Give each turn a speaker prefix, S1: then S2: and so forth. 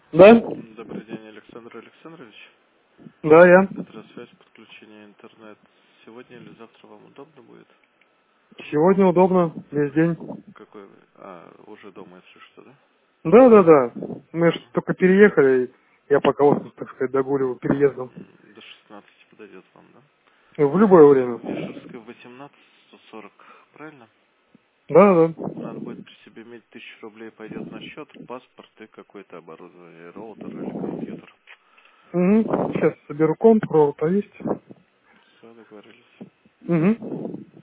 S1: Да?
S2: Добрый день, Александр Александрович.
S1: Да, я.
S2: Быстросвязь, подключение интернет. Сегодня или завтра вам удобно будет?
S1: Сегодня удобно, весь день.
S2: Какой вы? Уже дома, если что, да?
S1: Да. Мы же
S2: Ага.
S1: только переехали, и я пока вот, так сказать, догуливаю переездом.
S2: До 16 подойдет вам, да?
S1: В любое время.
S2: Вишерская 18-140, правильно?
S1: Да.
S2: Надо будет при себе иметь 1000 рублей, пойдет на счет, паспорт и какое-то оборудование, роутер или компьютер.
S1: Угу. Сейчас соберу комп, провод есть.
S2: Все, договорились.
S1: Угу.